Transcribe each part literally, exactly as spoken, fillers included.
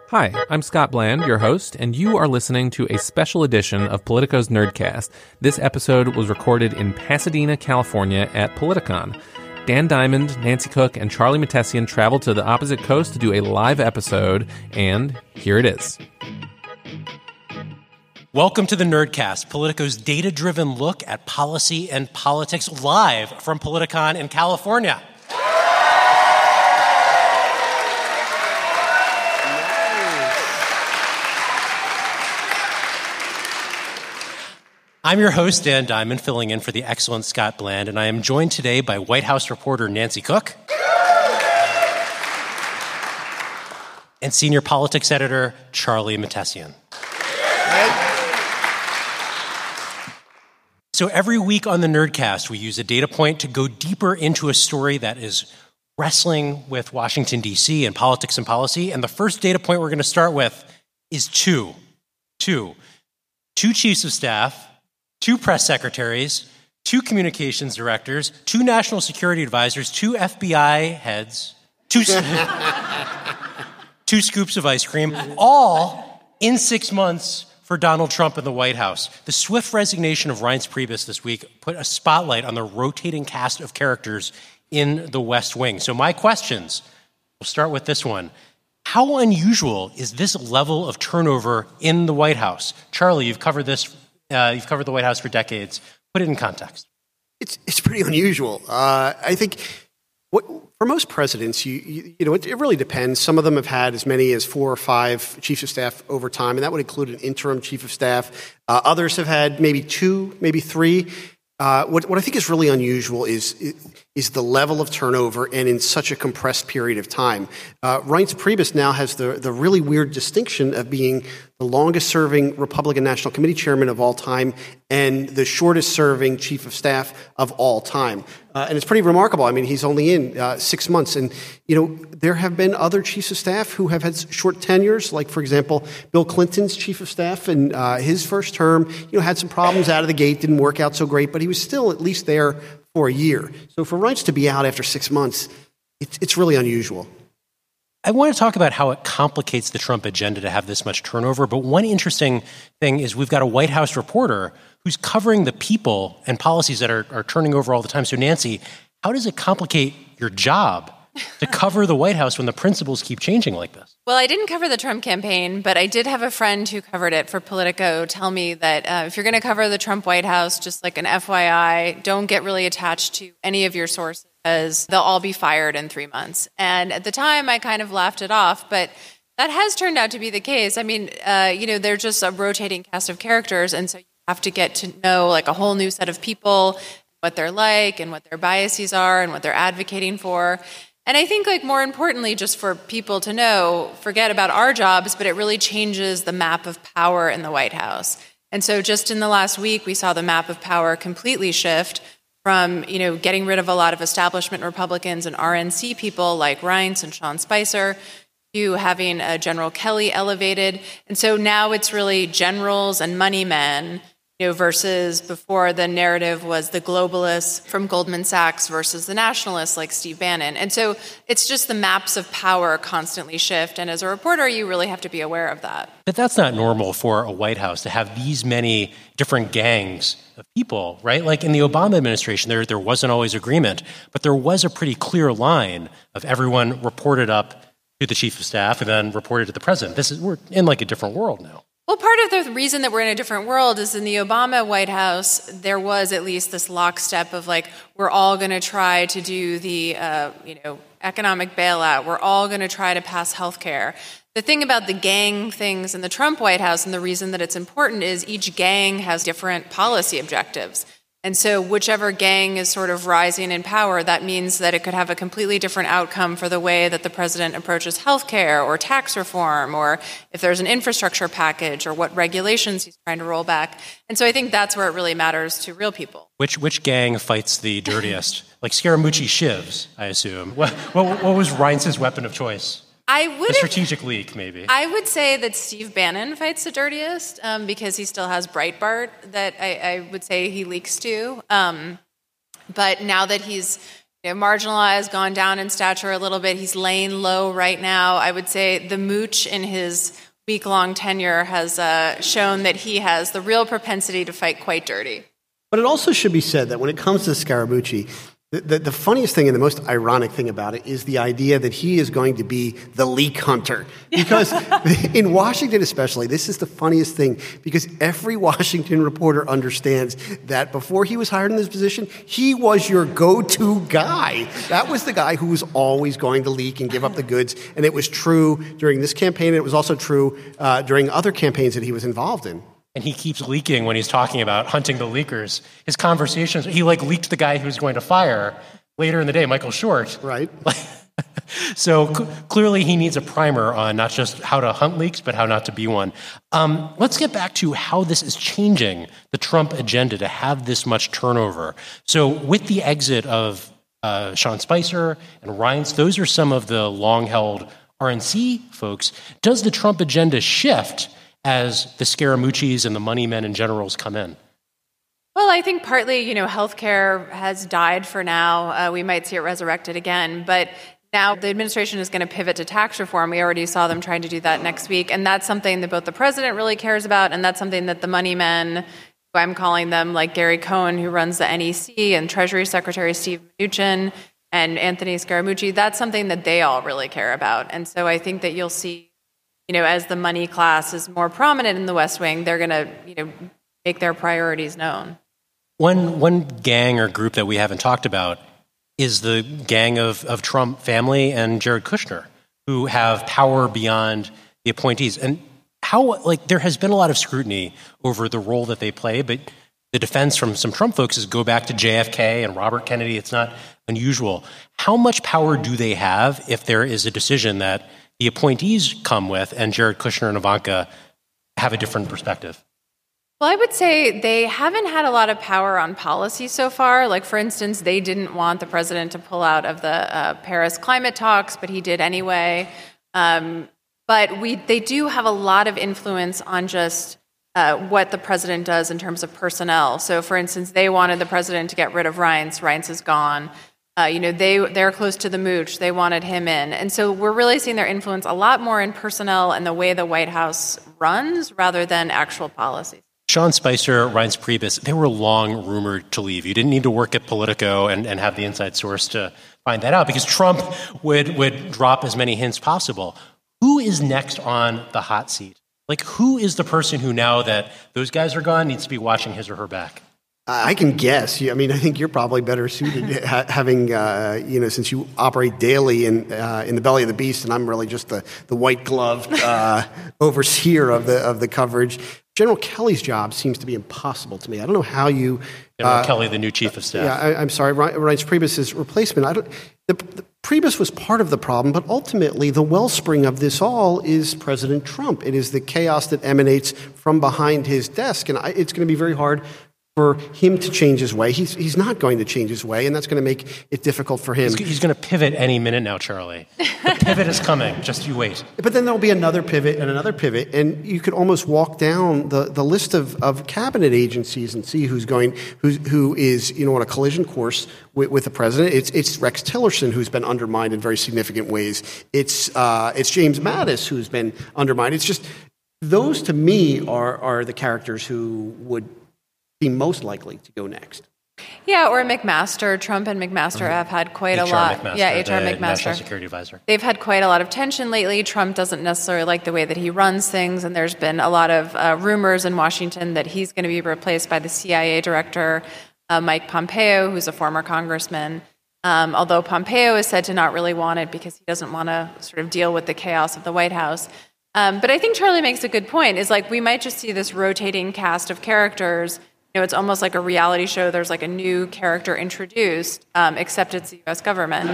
Hi, I'm Scott Bland, your host, and you are listening to a special edition of Politico's Nerdcast. This episode was recorded in Pasadena, California at Politicon. Dan Diamond, Nancy Cook, and Charlie Mattesian traveled to the opposite coast to do a live episode, and here it is. Welcome to the Nerdcast, Politico's data-driven look at policy and politics, live from Politicon in California. I'm your host, Dan Diamond, filling in for the excellent Scott Bland, and I am joined today by White House reporter Nancy Cook and senior politics editor Charlie Mattesian. So every week on the Nerdcast, we use a data point to go deeper into a story that is wrestling with Washington, D C and politics and policy, and the first data point we're going to start with is two. Two. Two chiefs of staff, two press secretaries, two communications directors, two national security advisors, two F B I heads, two, two scoops of ice cream, all in six months for Donald Trump in the White House. The swift resignation of Reince Priebus this week put a spotlight on the rotating cast of characters in the West Wing. So my questions, we'll start with this one. How unusual is this level of turnover in the White House? Charlie, you've covered this Uh, you've covered the White House for decades. Put it in context. It's it's pretty unusual. Uh, I think what, for most presidents, you you, you know, it, it really depends. Some of them have had as many as four or five chiefs of staff over time, and that would include an interim chief of staff. Uh, others have had maybe two, maybe three. Uh, what, what I think is really unusual is is the level of turnover and in such a compressed period of time. Uh, Reince Priebus now has the, the really weird distinction of being the longest-serving Republican National Committee chairman of all time and the shortest-serving chief of staff of all time. Uh, and it's pretty remarkable. I mean, he's only in uh, six months. And, you know, there have been other chiefs of staff who have had short tenures, like, for example, Bill Clinton's chief of staff in uh, his first term, you know, had some problems out of the gate, didn't work out so great, but he was still at least there for a year. So for Reince to be out after six months, it's, it's really unusual. I want to talk about how it complicates the Trump agenda to have this much turnover, but one interesting thing is we've got a White House reporter who's covering the people and policies that are, are turning over all the time. So Nancy, how does it complicate your job to cover the White House when the principles keep changing like this? Well, I didn't cover the Trump campaign, but I did have a friend who covered it for Politico tell me that uh, if you're going to cover the Trump White House, just like an F Y I, don't get really attached to any of your sources, because they'll all be fired in three months. And at the time, I kind of laughed it off, but that has turned out to be the case. I mean, uh, you know, they're just a rotating cast of characters, and so you have to get to know like a whole new set of people, what they're like, and what their biases are, and what they're advocating for. And I think, like, more importantly, just for people to know, forget about our jobs, but it really changes the map of power in the White House. And so just in the last week, we saw the map of power completely shift from, you know, getting rid of a lot of establishment Republicans and R N C people like Reince and Sean Spicer to having uh, General Kelly elevated. And so now it's really generals and money men, you know, versus before the narrative was the globalists from Goldman Sachs versus the nationalists like Steve Bannon. And so it's just the maps of power constantly shift. And as a reporter, you really have to be aware of that. But that's not normal for a White House to have these many different gangs of people, right? Like in the Obama administration, there, there wasn't always agreement, but there was a pretty clear line of everyone reported up to the chief of staff and then reported to the president. This is, we're in like a different world now. Well, part of the reason that we're in a different world is in the Obama White House, there was at least this lockstep of like, we're all going to try to do the, uh, you know, economic bailout. We're all going to try to pass health care. The thing about the gang things in the Trump White House and the reason that it's important is each gang has different policy objectives. And so whichever gang is sort of rising in power, that means that it could have a completely different outcome for the way that the president approaches healthcare or tax reform, or if there's an infrastructure package or what regulations he's trying to roll back. And so I think that's where it really matters to real people. Which which gang fights the dirtiest? Like Scaramucci shivs, I assume. What, what, what was Reince's weapon of choice? I would a strategic leak, maybe. I would say that Steve Bannon fights the dirtiest um, because he still has Breitbart that I, I would say he leaks to. Um, but now that he's you know, marginalized, gone down in stature a little bit. He's laying low right now. I would say the mooch in his week-long tenure has uh, shown that he has the real propensity to fight quite dirty. But it also should be said that when it comes to Scaramucci, the, the, the funniest thing and the most ironic thing about it is the idea that he is going to be the leak hunter. Because in Washington especially, this is the funniest thing, because every Washington reporter understands that before he was hired in this position, he was your go-to guy. That was the guy who was always going to leak and give up the goods. And it was true during this campaign, and it was also true uh, during other campaigns that he was involved in. And he keeps leaking when he's talking about hunting the leakers. His conversations, he like leaked the guy who was going to fire later in the day, Michael Short. Right. So c- clearly he needs a primer on not just how to hunt leaks, but how not to be one. Um, let's get back to how this is changing the Trump agenda to have this much turnover. So with the exit of uh, Sean Spicer and Reince, those are some of the long-held R N C folks. Does the Trump agenda shift as the Scaramuccis and the money men and generals come in? Well, I think partly, you know, healthcare has died for now. Uh, we might see it resurrected again, but now the administration is going to pivot to tax reform. We already saw them trying to do that next week, and that's something that both the president really cares about, and that's something that the money men, who I'm calling them, like Gary Cohn, who runs the N E C, and Treasury Secretary Steve Mnuchin, and Anthony Scaramucci, that's something that they all really care about. And so I think that you'll see, you know, as the money class is more prominent in the West Wing, they're going to, you know, make their priorities known. One one gang or group that we haven't talked about is the gang of, of Trump family and Jared Kushner, who have power beyond the appointees. And how, like, there has been a lot of scrutiny over the role that they play, but the defense from some Trump folks is go back to J F K and Robert Kennedy. It's not unusual. How much power do they have if there is a decision that the appointees come with and Jared Kushner and Ivanka have a different perspective? Well, I would say they haven't had a lot of power on policy so far. Like, for instance, they didn't want the president to pull out of the uh, Paris climate talks, but he did anyway. Um, but we, they do have a lot of influence on just uh, what the president does in terms of personnel. So, for instance, they wanted the president to get rid of Reince. Reince is gone. Uh, you know, they, they're close to the mooch. They wanted him in. And so we're really seeing their influence a lot more in personnel and the way the White House runs rather than actual policies. Sean Spicer, Reince Priebus, they were long rumored to leave. You didn't need to work at Politico and, and have the inside source to find that out because Trump would, would drop as many hints possible. Who is next on the hot seat? Like, who is the person who, now that those guys are gone, needs to be watching his or her back? I can guess. I mean, I think you're probably better suited ha- having, uh, you know, since you operate daily in uh, in the belly of the beast, and I'm really just the the white gloved uh, overseer of the of the coverage. General Kelly's job seems to be impossible to me. I don't know how you. General uh, Kelly, the new chief of staff. Yeah, I, I'm sorry, Reince Priebus's replacement. I don't. The, the Priebus was part of the problem, but ultimately the wellspring of this all is President Trump. It is the chaos that emanates from behind his desk, and I, it's going to be very hard for him to change his way. He's he's not going to change his way, and that's going to make it difficult for him. He's, he's going to pivot any minute now, Charlie. The pivot is coming. Just you wait. But then there'll be another pivot and another pivot, and you could almost walk down the, the list of, of cabinet agencies and see who's going, who's, who is, you know, on a collision course with, with the president. It's it's Rex Tillerson, who's been undermined in very significant ways. It's uh, it's James Mattis, who's been undermined. It's just those to me are are the characters who would be most likely to go next. Yeah, or McMaster. Trump and McMaster have had quite H R a lot. McMaster, yeah, H R the McMaster. National Security Advisor. They've had quite a lot of tension lately. Trump doesn't necessarily like the way that he runs things, and there's been a lot of uh, rumors in Washington that he's going to be replaced by the C I A director, uh, Mike Pompeo, who's a former congressman. Um, although Pompeo is said to not really want it because he doesn't want to sort of deal with the chaos of the White House. Um, but I think Charlie makes a good point, is like we might just see this rotating cast of characters. You know, it's almost like a reality show. There's like a new character introduced, um, except it's the U S government.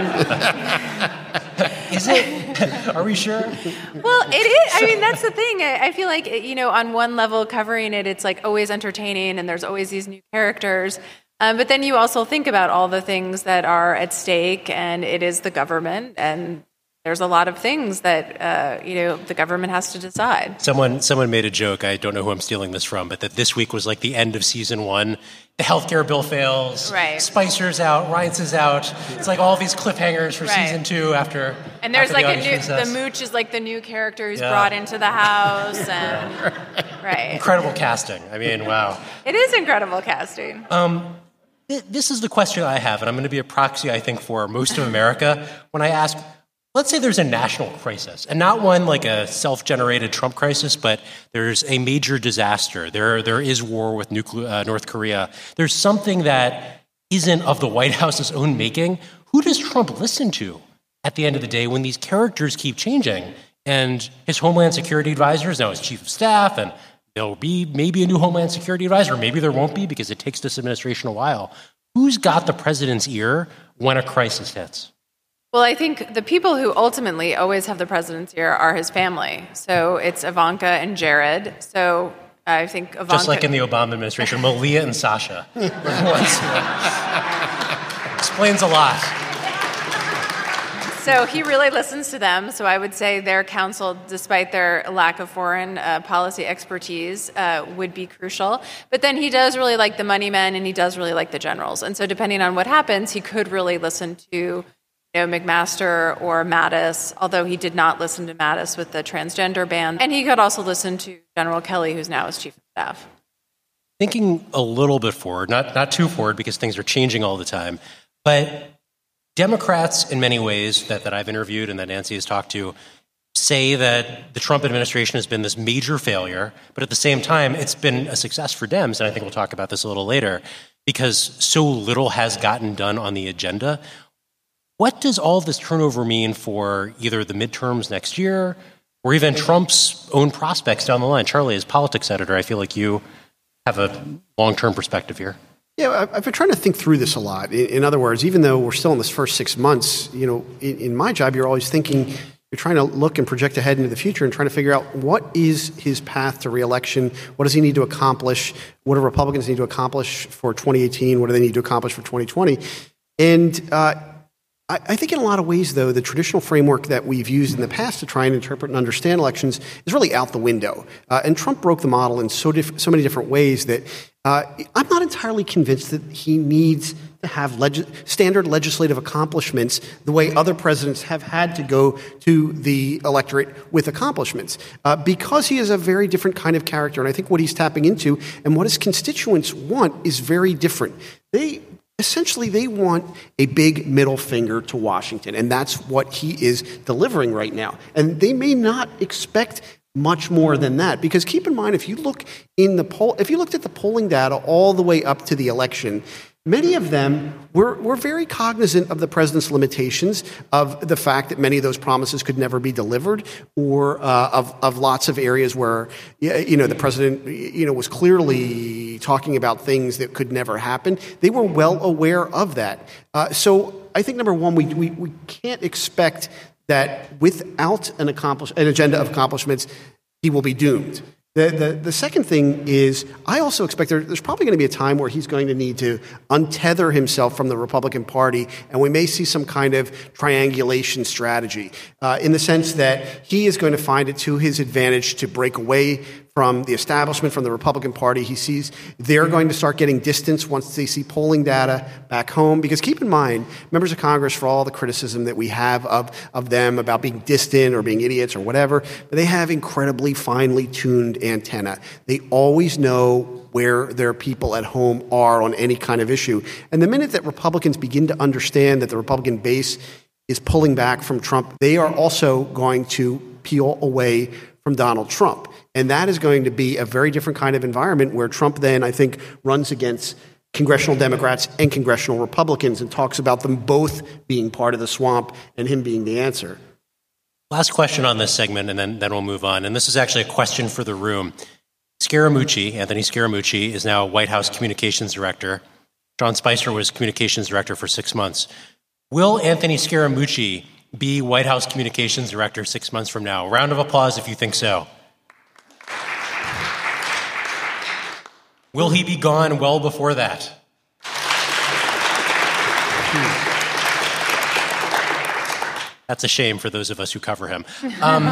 Is it? Are we sure? Well, it is. I mean, that's the thing. I, I feel like, you know, on one level, covering it, it's like always entertaining and there's always these new characters. Um, but then you also think about all the things that are at stake, and it is the government, and there's a lot of things that, uh, you know, the government has to decide. Someone someone made a joke, I don't know who I'm stealing this from, but that this week was like the end of season one. The healthcare bill fails. Right. Spicer's out. Reince is out. It's like all these cliffhangers for right. season two after. And there's after like the a new, the Mooch is like the new character who's yeah. brought into the house. and right. Incredible casting. I mean, wow. It is incredible casting. Um, th- this is the question I have, and I'm going to be a proxy, I think, for most of America when I ask, let's say there's a national crisis, and not one like a self-generated Trump crisis, but there's a major disaster. There, there is war with nuclear, uh, North Korea. There's something that isn't of the White House's own making. Who does Trump listen to at the end of the day when these characters keep changing? And his Homeland Security advisor is now his chief of staff, and there'll be maybe a new Homeland Security advisor. Maybe there won't be because it takes this administration a while. Who's got the president's ear when a crisis hits? Well, I think the people who ultimately always have the president's ear are his family. So it's Ivanka and Jared. So I think Ivanka... Just like in the Obama administration, Malia and Sasha. Explains a lot. So he really listens to them. So I would say their counsel, despite their lack of foreign uh, policy expertise, uh, would be crucial. But then he does really like the money men, and he does really like the generals. And so depending on what happens, he could really listen to, you know, McMaster or Mattis, although he did not listen to Mattis with the transgender ban. And he could also listen to General Kelly, who's now his chief of staff. Thinking a little bit forward, not not too forward because things are changing all the time, but Democrats, in many ways, that, that I've interviewed and that Nancy has talked to, say that the Trump administration has been this major failure, but at the same time, it's been a success for Dems, and I think we'll talk about this a little later, because so little has gotten done on the agenda. What does all this turnover mean for either the midterms next year or even Trump's own prospects down the line? Charlie, as politics editor, I feel like you have a long-term perspective here. Yeah, I've been trying to think through this a lot. In other words, even though we're still in this first six months, you know, in my job, you're always thinking, you're trying to look and project ahead into the future and trying to figure out what is his path to reelection, what does he need to accomplish, what do Republicans need to accomplish for twenty eighteen, what do they need to accomplish for twenty twenty. And uh, I, I think in a lot of ways, though, the traditional framework that we've used in the past to try and interpret and understand elections is really out the window. Uh, and Trump broke the model in so, diff- so many different ways that Uh, I'm not entirely convinced that he needs to have leg- standard legislative accomplishments the way other presidents have had to go to the electorate with accomplishments, uh, because he is a very different kind of character. And I think what he's tapping into and what his constituents want is very different. They essentially they want a big middle finger to Washington, and that's what he is delivering right now. And they may not expect much more than that, because keep in mind, if you look in the poll, if you looked at the polling data all the way up to the election, many of them were, were very cognizant of the president's limitations, of the fact that many of those promises could never be delivered, or uh, of, of lots of areas where, you know, the president, you know, was clearly talking about things that could never happen. They were well aware of that. Uh, so I think, number one, we, we, we can't expect that without an, accomplish, an agenda of accomplishments, he will be doomed. The, the, the second thing is, I also expect there, there's probably going to be a time where he's going to need to untether himself from the Republican Party, and we may see some kind of triangulation strategy, uh, in the sense that he is going to find it to his advantage to break away from the establishment, from the Republican Party. He sees they're going to start getting distance once they see polling data back home. Because keep in mind, members of Congress, for all the criticism that we have of, of them about being distant or being idiots or whatever, but they have incredibly finely tuned antenna. They always know where their people at home are on any kind of issue. And the minute that Republicans begin to understand that the Republican base is pulling back from Trump, they are also going to peel away from Donald Trump. And that is going to be a very different kind of environment where Trump then, I think, runs against congressional Democrats and congressional Republicans and talks about them both being part of the swamp and him being the answer. Last question on this segment, and then, then we'll move on. And this is actually a question for the room. Scaramucci, Anthony Scaramucci, is now White House Communications Director. Sean Spicer was Communications Director for six months. Will Anthony Scaramucci be White House Communications Director six months from now? Round of applause if you think so. Will he be gone well before that? That's a shame for those of us who cover him. Um,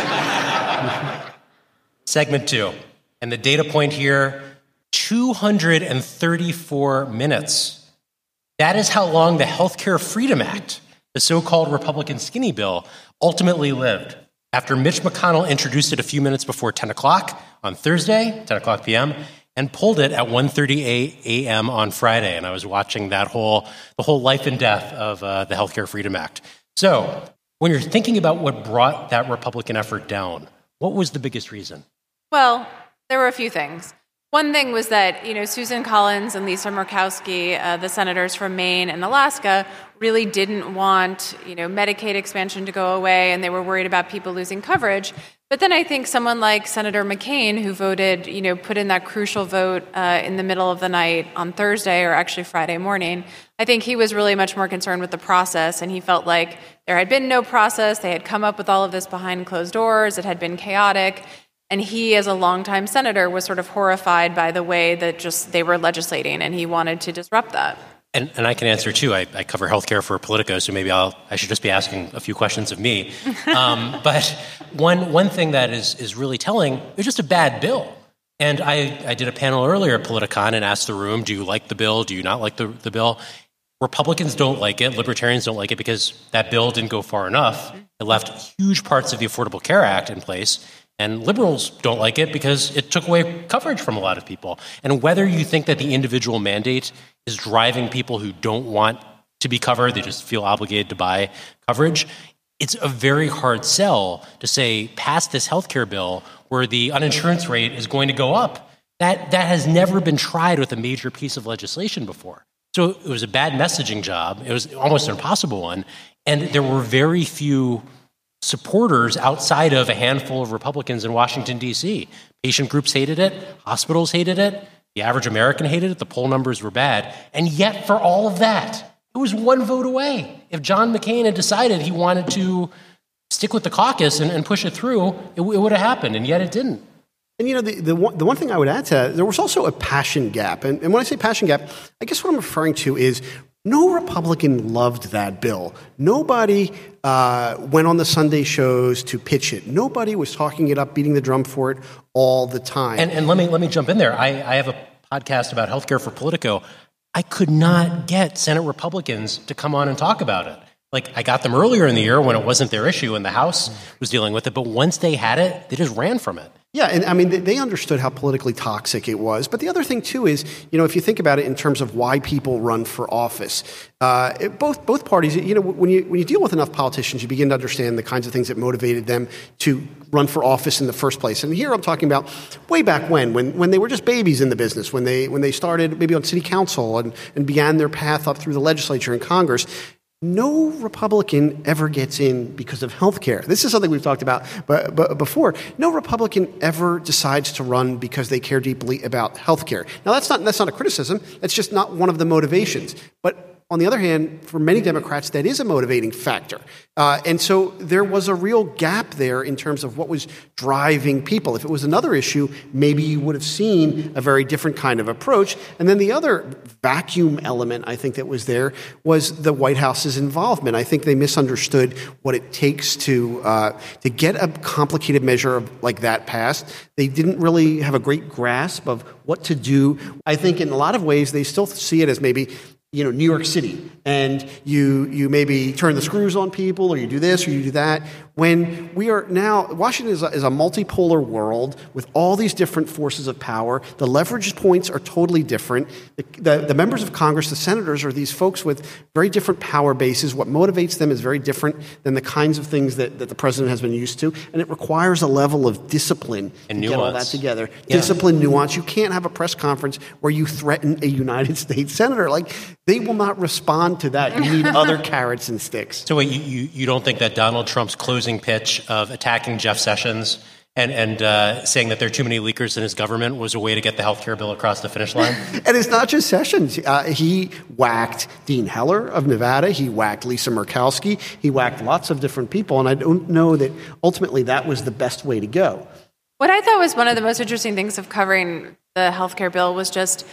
segment two. And the data point here, two hundred thirty-four minutes. That is how long the Healthcare Freedom Act, the so-called Republican skinny bill, ultimately lived. After Mitch McConnell introduced it a few minutes before ten o'clock on Thursday, ten o'clock p.m., and pulled it at one thirty a.m. on Friday. And I was watching that whole, the whole life and death of uh, the Healthcare Freedom Act. So when you're thinking about what brought that Republican effort down, what was the biggest reason? Well, there were a few things. One thing was that, you know, Susan Collins and Lisa Murkowski, uh, the senators from Maine and Alaska, really didn't want, you know, Medicaid expansion to go away, and they were worried about people losing coverage. But then I think someone like Senator McCain, who voted, you know, put in that crucial vote uh, in the middle of the night on Thursday, or actually Friday morning, I think he was really much more concerned with the process, and he felt like there had been no process. They had come up with all of this behind closed doors. It had been chaotic. And he, as a longtime senator, was sort of horrified by the way that just they were legislating, and he wanted to disrupt that. And, and I can answer, too. I, I cover healthcare for Politico, so maybe I'll, I should just be asking a few questions of me. Um, but one, one thing that is, is really telling, it was just a bad bill. And I, I did a panel earlier at Politicon and asked the room, do you like the bill? Do you not like the, the bill? Republicans don't like it. Libertarians don't like it because that bill didn't go far enough. It left huge parts of the Affordable Care Act in place. And liberals don't like it because it took away coverage from a lot of people. And whether you think that the individual mandate is driving people who don't want to be covered, they just feel obligated to buy coverage, it's a very hard sell to say, pass this healthcare bill where the uninsurance rate is going to go up. That, that has never been tried with a major piece of legislation before. So it was a bad messaging job. It was almost an impossible one. And there were very few supporters outside of a handful of Republicans in Washington, D C. Patient groups hated it. Hospitals hated it. The average American hated it. The poll numbers were bad. And yet, for all of that, it was one vote away. If John McCain had decided he wanted to stick with the caucus and, and push it through, it, it would have happened, and yet it didn't. And, you know, the, the, one, the one thing I would add to that, there was also a passion gap. And, and when I say passion gap, I guess what I'm referring to is no Republican loved that bill. Nobody uh, went on the Sunday shows to pitch it. Nobody was talking it up, beating the drum for it all the time. And, and let me let me jump in there. I, I have a podcast about healthcare for Politico. I could not get Senate Republicans to come on and talk about it. Like, I got them earlier in the year when it wasn't their issue and the House was dealing with it. But once they had it, they just ran from it. Yeah, and I mean, they understood how politically toxic it was. But the other thing, too, is, you know, if you think about it in terms of why people run for office, uh, it, both both parties, you know, when you when you deal with enough politicians, you begin to understand the kinds of things that motivated them to run for office in the first place. And here I'm talking about way back when, when, when they were just babies in the business, when they when they started maybe on city council and, and began their path up through the legislature and Congress. No Republican ever gets in because of health care. This is something we've talked about but, but before. No Republican ever decides to run because they care deeply about health care. Now, that's not, that's not a criticism. That's just not one of the motivations. But on the other hand, for many Democrats, that is a motivating factor. Uh, and so there was a real gap there in terms of what was driving people. If it was another issue, maybe you would have seen a very different kind of approach. And then the other vacuum element, I think, that was there was the White House's involvement. I think they misunderstood what it takes to uh, to get a complicated measure of, like that passed. They didn't really have a great grasp of what to do. I think in a lot of ways, they still see it as maybe, you know, New York City, and you you maybe turn the screws on people, or you do this, or you do that. When we are now, Washington is a, is a multipolar world with all these different forces of power. The leverage points are totally different. The, the, the members of Congress, the senators, are these folks with very different power bases. What motivates them is very different than the kinds of things that, that the president has been used to, and it requires a level of discipline and to nuance. get all that together. Yeah. Discipline, nuance. You can't have a press conference where you threaten a United States senator. Like, they will not respond to that. You need other carrots and sticks. So wait, you, you, you don't think that Donald Trump's closing pitch of attacking Jeff Sessions and, and uh, saying that there are too many leakers in his government was a way to get the health care bill across the finish line? And it's not just Sessions. Uh, he whacked Dean Heller of Nevada. He whacked Lisa Murkowski. He whacked lots of different people. And I don't know that ultimately that was the best way to go. What I thought was one of the most interesting things of covering the healthcare bill was just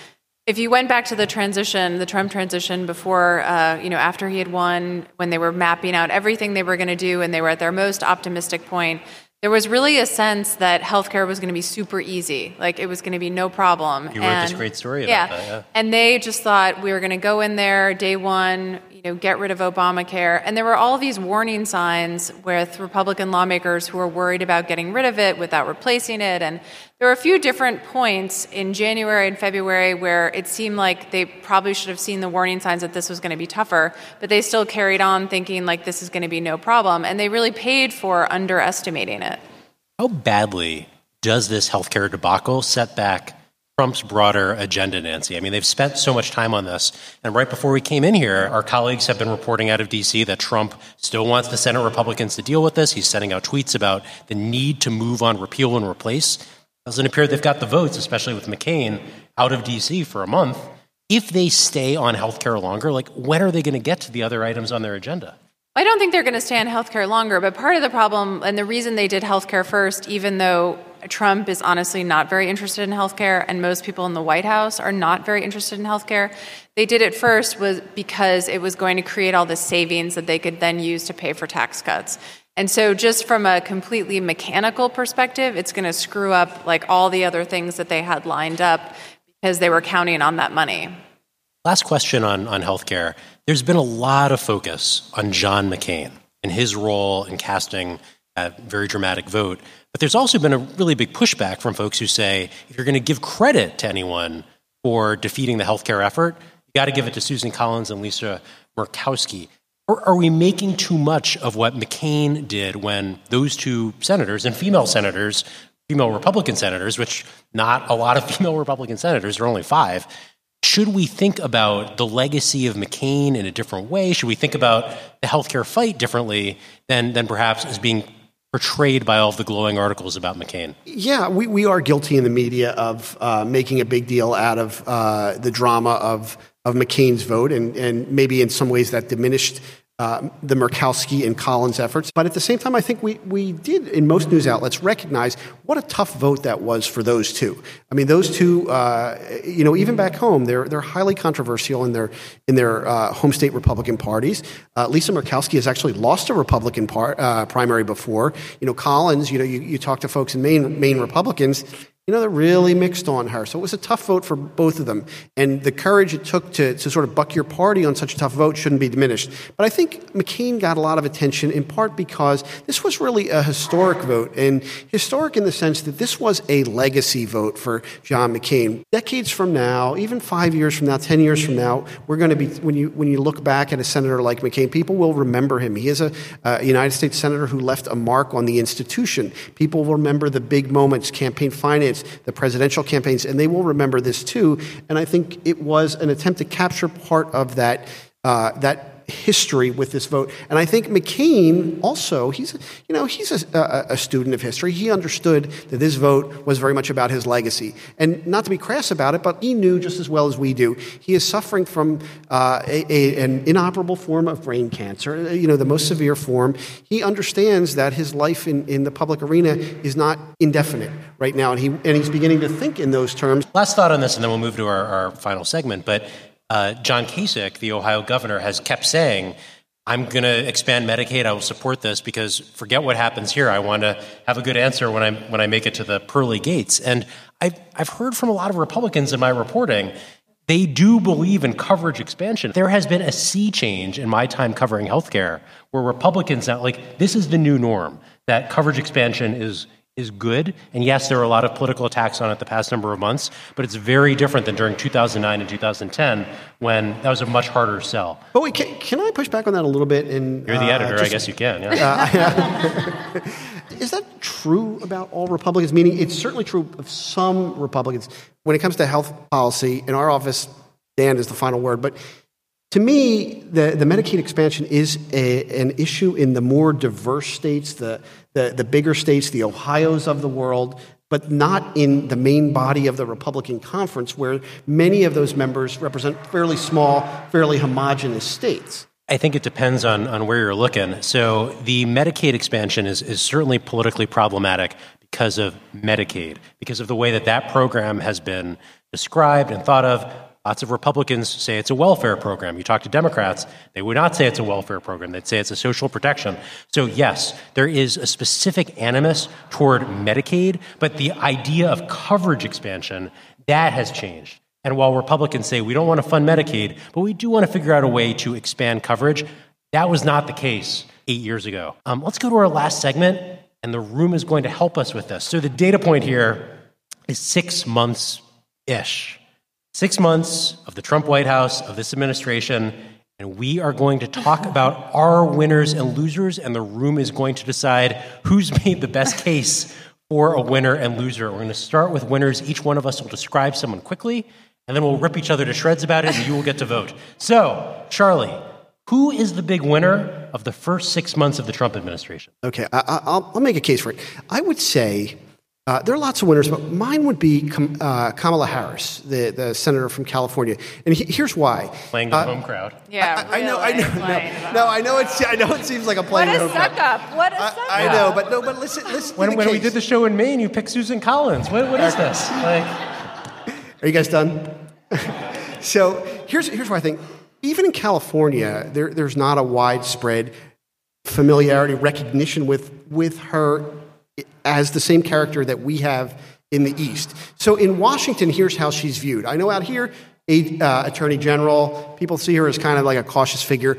If you went back to the transition, the Trump transition before, uh, you know, after he had won, when they were mapping out everything they were going to do and they were at their most optimistic point, there was really a sense that healthcare was going to be super easy. Like, it was going to be no problem. You wrote and, this great story about yeah, that, yeah. And they just thought we were going to go in there day one, you know, get rid of Obamacare. And there were all these warning signs with Republican lawmakers who were worried about getting rid of it without replacing it. And there were a few different points in January and February where it seemed like they probably should have seen the warning signs that this was going to be tougher, but they still carried on thinking like this is going to be no problem. And they really paid for underestimating it. How badly does this healthcare debacle set back Trump's broader agenda, Nancy? I mean, they've spent so much time on this. And right before we came in here, our colleagues have been reporting out of D C that Trump still wants the Senate Republicans to deal with this. He's sending out tweets about the need to move on repeal and replace. Doesn't appear they've got the votes, especially with McCain out of D C for a month. If they stay on healthcare longer, like, when are they going to get to the other items on their agenda? I don't think they're going to stay on healthcare longer, but part of the problem and the reason they did healthcare first, even though Trump is honestly not very interested in healthcare and most people in the White House are not very interested in healthcare, they did it first was because it was going to create all the savings that they could then use to pay for tax cuts. And so just from a completely mechanical perspective, it's going to screw up like all the other things that they had lined up because they were counting on that money. Last question on, on healthcare. There's been a lot of focus on John McCain and his role in casting a very dramatic vote. But there's also been a really big pushback from folks who say, if you're going to give credit to anyone for defeating the healthcare effort, you got to give it to Susan Collins and Lisa Murkowski. Or are we making too much of what McCain did when those two senators, and female senators, female Republican senators, which not a lot of female Republican senators, there are only five, should we think about the legacy of McCain in a different way? Should we think about the healthcare fight differently than, than perhaps is being portrayed by all of the glowing articles about McCain? Yeah, we, we are guilty in the media of uh, making a big deal out of uh, the drama of of McCain's vote, and, and maybe in some ways that diminished uh, the Murkowski and Collins efforts. But at the same time, I think we, we did, in most news outlets, recognize what a tough vote that was for those two. I mean, those two, uh, you know, even back home, they're they're highly controversial in their in their uh, home state Republican parties. Uh, Lisa Murkowski has actually lost a Republican par- uh, primary before. You know, Collins, you know, you, you talk to folks in Maine, Maine Republicans, you know, they're really mixed on her. So it was a tough vote for both of them. And the courage it took to, to sort of buck your party on such a tough vote shouldn't be diminished. But I think McCain got a lot of attention in part because this was really a historic vote. And historic in the sense that this was a legacy vote for John McCain. Decades from now, even five years from now, ten years from now, we're going to be, when you when you look back at a senator like McCain, people will remember him. He is a, a United States senator who left a mark on the institution. People will remember the big moments, campaign finance, the presidential campaigns, and they will remember this too. And I think it was an attempt to capture part of that uh, that history with this vote. And I think McCain also, he's, you know, he's a, a, a student of history. He understood that this vote was very much about his legacy. And not to be crass about it, but he knew just as well as we do, he is suffering from uh, a, a, an inoperable form of brain cancer, you know, the most severe form. He understands that his life in, in the public arena is not indefinite right now, and he and he's beginning to think in those terms. Last thought on this, and then we'll move to our, our final segment, but Uh, John Kasich, the Ohio governor, has kept saying, I'm going to expand Medicaid. I will support this because forget what happens here. I want to have a good answer when I when I make it to the pearly gates. And I've, I've heard from a lot of Republicans in my reporting, they do believe in coverage expansion. There has been a sea change in my time covering healthcare where Republicans now, like, this is the new norm, that coverage expansion is is good. And yes, there are a lot of political attacks on it the past number of months, but it's very different than during two thousand nine and two thousand ten when that was a much harder sell. But wait, can, can I push back on that a little bit? And You're the uh, editor, just, I guess you can. Yeah. Uh, is that true about all Republicans? Meaning it's certainly true of some Republicans. When it comes to health policy, in our office, Dan is the final word, but to me, the, the Medicaid expansion is a, an issue in the more diverse states, the, the, the bigger states, the Ohios of the world, but not in the main body of the Republican conference, where many of those members represent fairly small, fairly homogenous states. I think it depends on, on where you're looking. So the Medicaid expansion is, is certainly politically problematic because of Medicaid, because of the way that that program has been described and thought of. Lots of Republicans say it's a welfare program. You talk to Democrats, they would not say it's a welfare program. They'd say it's a social protection. So yes, there is a specific animus toward Medicaid, but the idea of coverage expansion, that has changed. And while Republicans say we don't want to fund Medicaid, but we do want to figure out a way to expand coverage, that was not the case eight years ago. Um, let's go to our last segment, and the room is going to help us with this. So the data point here is six months-ish. Six months of the Trump White House, of this administration, and we are going to talk about our winners and losers, and the room is going to decide who's made the best case for a winner and loser. We're going to start with winners. Each one of us will describe someone quickly, and then we'll rip each other to shreds about it, and you will get to vote. So, Charlie, who is the big winner of the first six months of the Trump administration? Okay, I, I'll, I'll make a case for it. I would say uh, there are lots of winners, but mine would be uh, Kamala Harris, the, the senator from California. And he, here's why. Playing the uh, home crowd. Yeah, I, I know, I know. No, no, I know. It's, I know it seems like a playing What a the home crowd. suck-up. What a suck-up. I, I know, but no, but listen, listen. When, to the when we case. did the show in Maine, you picked Susan Collins. What, what is this? Like, Are you guys done? So here's here's what I think. Even in California, there, there's not a widespread familiarity, recognition with with her as the same character that we have in the East. So in Washington, here's how she's viewed. I know out here, a, uh, Attorney General, people see her as kind of like a cautious figure.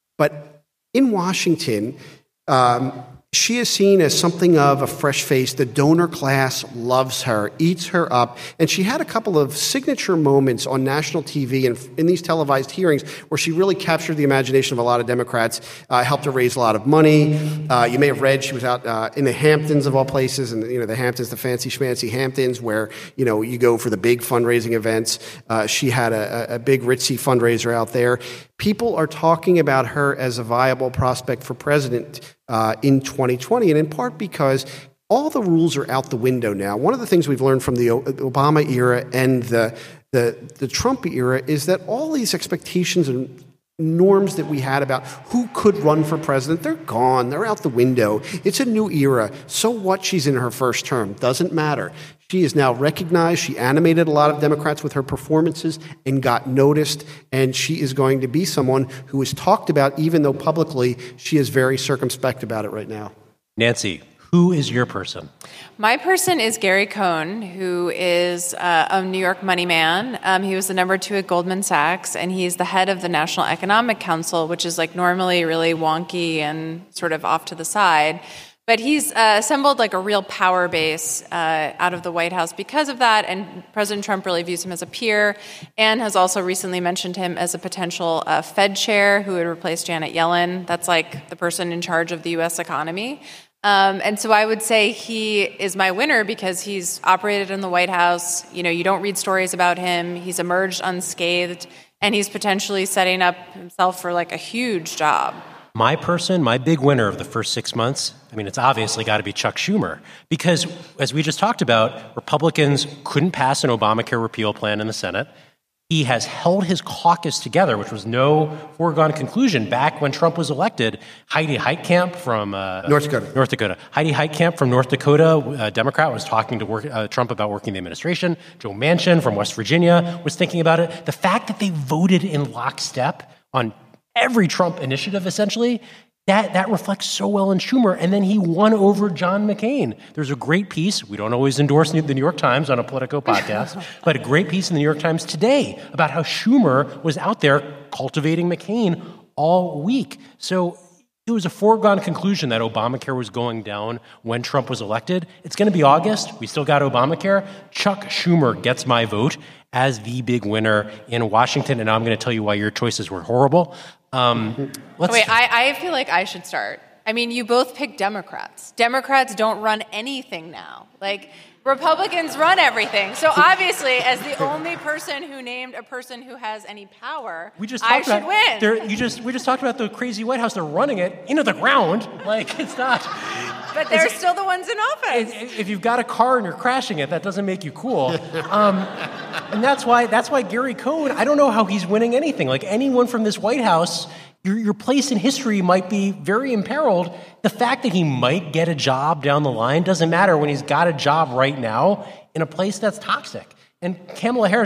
But in Washington, um, she is seen as something of a fresh face. The donor class loves her, eats her up. And she had a couple of signature moments on national T V and in these televised hearings where she really captured the imagination of a lot of Democrats, uh, helped her raise a lot of money. Uh, you may have read she was out uh, in the Hamptons of all places, and you know the Hamptons, the fancy schmancy Hamptons, where you know you go for the big fundraising events. Uh, she had a, a big ritzy fundraiser out there. People are talking about her as a viable prospect for president uh, in twenty twenty, and in part because all the rules are out the window now. One of the things we've learned from the Obama era and the, the, the Trump era is that all these expectations and norms that we had about who could run for president, they're gone. They're out the window. It's a new era. So what? She's in her first term. Doesn't matter. She is now recognized. She animated a lot of Democrats with her performances and got noticed. And she is going to be someone who is talked about, even though publicly she is very circumspect about it right now. Nancy, who is your person? My person is Gary Cohn, who is uh, a New York money man. Um, he was the number two at Goldman Sachs, and he's the head of the National Economic Council, which is like normally really wonky and sort of off to the side. But he's uh, assembled like a real power base uh, out of the White House because of that, and President Trump really views him as a peer and has also recently mentioned him as a potential uh, Fed chair who would replace Janet Yellen. That's like the person in charge of the U S economy. Um, and so I would say he is my winner because he's operated in the White House. You know, you don't read stories about him. He's emerged unscathed, and he's potentially setting up himself for like a huge job. My person, my big winner of the first six months, I mean, it's obviously got to be Chuck Schumer. Because, as we just talked about, Republicans couldn't pass an Obamacare repeal plan in the Senate. He has held his caucus together, which was no foregone conclusion back when Trump was elected. Heidi Heitkamp from uh, North Dakota. North Dakota. Heidi Heitkamp from North Dakota, a Democrat, was talking to work, uh, Trump about working the administration. Joe Manchin from West Virginia was thinking about it. The fact that they voted in lockstep on every Trump initiative, essentially, that, that reflects so well in Schumer. And then he won over John McCain. There's a great piece. We don't always endorse the New York Times on a Politico podcast, but a great piece in the New York Times today about how Schumer was out there cultivating McCain all week. So it was a foregone conclusion that Obamacare was going down when Trump was elected. It's going to be August. We still got Obamacare. Chuck Schumer gets my vote as the big winner in Washington, and I'm going to tell you why your choices were horrible. Um, let's Wait, I, I feel like I should start. I mean, you both pick Democrats. Democrats don't run anything now. Like, Republicans run everything. So obviously, as the only person who named a person who has any power, we just I talked should about, win. You just we just talked about the crazy White House. They're running it into the ground. Like, it's not. But they're still the ones in office. If you've got a car and you're crashing it, that doesn't make you cool. Um, and that's why that's why Gary Cohn, I don't know how he's winning anything. Like, anyone from this White House, your, your place in history might be very imperiled. The fact that he might get a job down the line doesn't matter when he's got a job right now in a place that's toxic. And Kamala Harris,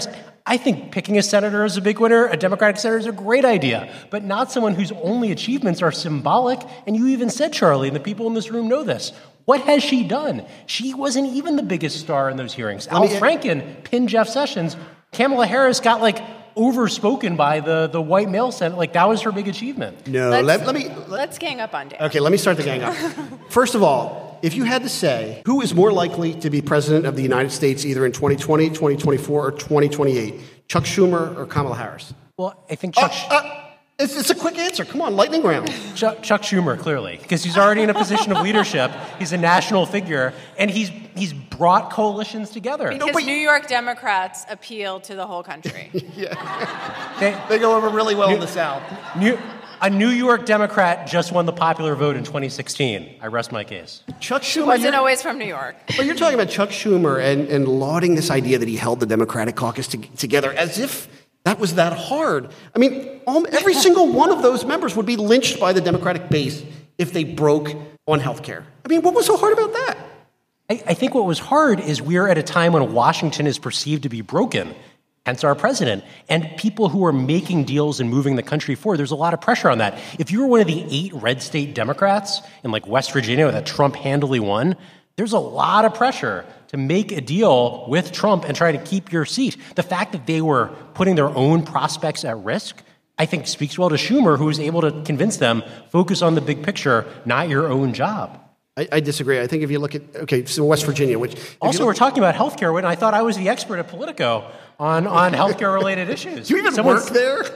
I think picking a senator as a big winner, a Democratic senator, is a great idea, but not someone whose only achievements are symbolic. And you even said, Charlie, and the people in this room know this. What has she done? She wasn't even the biggest star in those hearings. Al Franken pinned Jeff Sessions. Kamala Harris got, like, overspoken by the, the white male Senate. Like, that was her big achievement. No, let's, let, let me... Let, let's gang up on Dan. Okay, let me start the gang up. First of all, if you had to say who is more likely to be president of the United States either in twenty twenty, twenty twenty-four, or twenty twenty-eight, Chuck Schumer or Kamala Harris? Well, I think Chuck... Uh, uh, it's, it's a quick answer. Come on, lightning round. Chuck, Chuck Schumer, clearly, because he's already in a position of leadership. He's a national figure, and he's he's brought coalitions together. Because No, but- New York Democrats appeal to the whole country. They, they go over really well in the South. New, a New York Democrat just won the popular vote in twenty sixteen. I rest my case. Chuck Schumer... Wasn't you're- always from New York. But you're talking about Chuck Schumer and, and lauding this idea that he held the Democratic caucus to, together as if that was that hard. I mean, all, every single one of those members would be lynched by the Democratic base if they broke on health care. I mean, what was so hard about that? I, I think what was hard is we're at a time when Washington is perceived to be broken, hence our president, and people who are making deals and moving the country forward, there's a lot of pressure on that. If you were one of the eight red state Democrats in like West Virginia that Trump handily won, there's a lot of pressure to make a deal with Trump and try to keep your seat. The fact that they were putting their own prospects at risk, I think speaks well to Schumer, who was able to convince them, focus on the big picture, not your own job. I, I disagree. I think if you look at, okay, so West Virginia, which... Also, we're talking about healthcare, and I thought I was the expert at Politico on, on healthcare-related issues. Do you even Someone's- work there?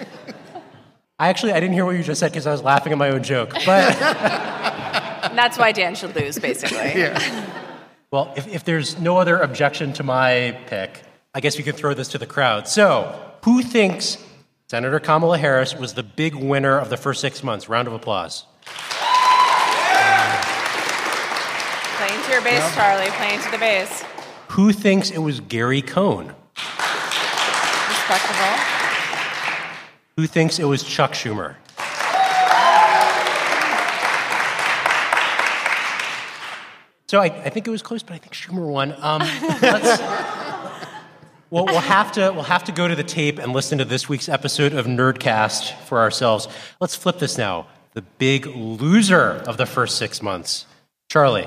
I actually, I didn't hear what you just said because I was laughing at my own joke. But And that's why Dan should lose, basically. Well, if, if there's no other objection to my pick, I guess we could throw this to the crowd. So, who thinks Senator Kamala Harris was the big winner of the first six months? Round of applause. Playing to your base, yep. Charlie. Playing to the base. Who thinks it was Gary Cohn? Respectable. Who thinks it was Chuck Schumer? So I, I think it was close, but I think Schumer won. Um, let's, well, we'll have to we'll have to go to the tape and listen to this week's episode of Nerdcast for ourselves. Let's flip this now. The big loser of the first six months, Charlie.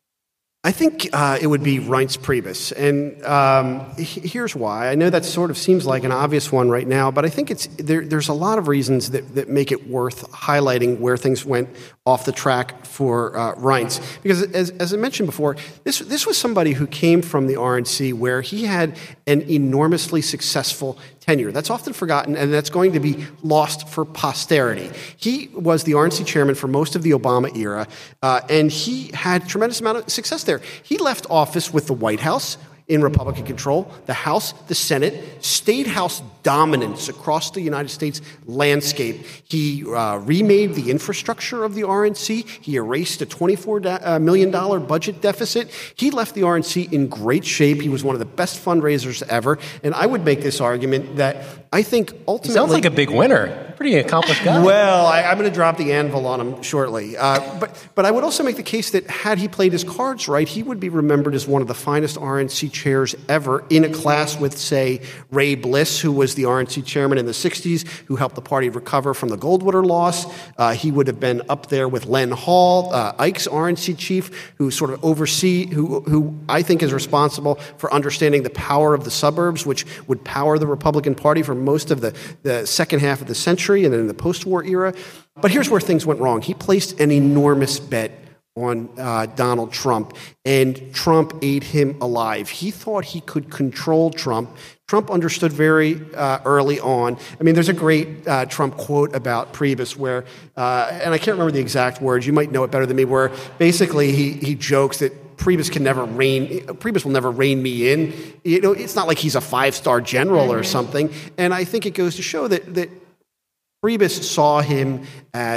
I think uh, it would be Reince Priebus, and um, here's why. I know that sort of seems like an obvious one right now, but I think it's there, there's a lot of reasons that, that make it worth highlighting where things went off the track for uh, Reince. Because as, as I mentioned before, this this was somebody who came from the R N C where he had an enormously successful tenure. That's often forgotten, and that's going to be lost for posterity. He was the R N C chairman for most of the Obama era, uh, and he had a tremendous amount of success there. He left office with the White House in Republican control, the House, the Senate, state house dominance across the United States landscape. He uh, remade the infrastructure of the R N C. He erased a twenty-four million dollars budget deficit. He left the R N C in great shape. He was one of the best fundraisers ever. And I would make this argument that I think ultimately... He sounds like a big winner. Pretty accomplished guy. Well, I, I'm going to drop the anvil on him shortly. Uh, but, but I would also make the case that had he played his cards right, he would be remembered as one of the finest R N C chairs ever, in a class with, say, Ray Bliss, who was the R N C chairman in the sixties, who helped the party recover from the Goldwater loss. Uh, he would have been up there with Len Hall, uh, Ike's R N C chief, who sort of oversee, who, who I think is responsible for understanding the power of the suburbs, which would power the Republican Party for most of the, the second half of the century and then in the post-war era. But here's where things went wrong. He placed an enormous bet on uh, Donald Trump, and Trump ate him alive. He thought he could control Trump. Trump understood very uh, early on. I mean, there's a great uh, Trump quote about Priebus where, uh, and I can't remember the exact words, you might know it better than me, where basically he, he jokes that Priebus can never rein, Priebus will never rein me in. You know, it's not like he's a five-star general or something. And I think it goes to show that, that Priebus saw him as